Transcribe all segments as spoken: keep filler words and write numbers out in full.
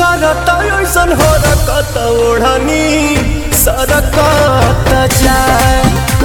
करता ऐसन हो रकत ओढ़नी सरकत जाए।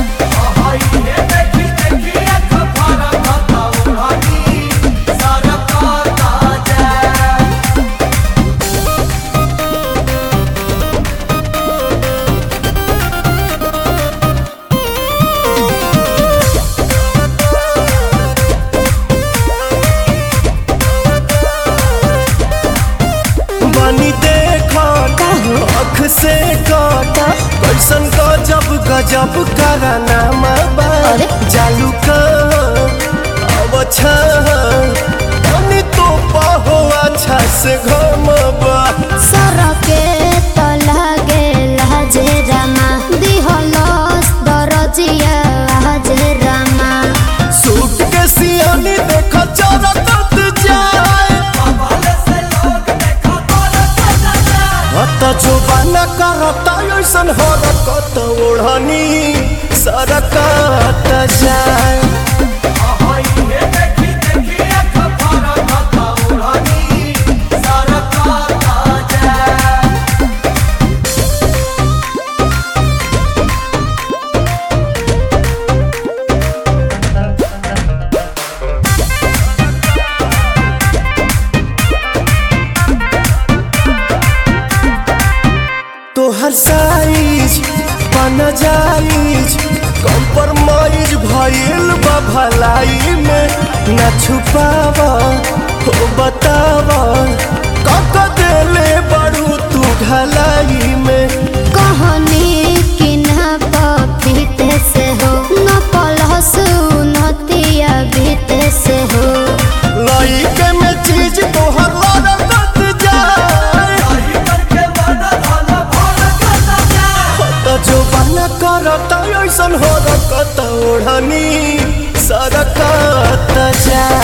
से काटा कैसन गजब गजब कराना जालू का अब अच्छा तो पाहो अच्छा से घमबा सारा के तो लागे लाजे रामा दिहलस दरजिया लाजे रामा सूट के सियानी देखा चरकत जाए हत जुबाना करता ऐसन हो रकत ओढ़नी सरकत जाए। तोहर साइज पनजाइज कम्प्रोमाइज भइल बा भलाई में न छुपावा हो बतावा कक देले बड़ू तू ढलाई में कहानी कि ना पपीते से हो न पलहस नतिया बीते से हो लइके में चीज तोहर लड़कत जाए जो बना करता ऐसन हो रकत ओढ़नी सरकत जाए।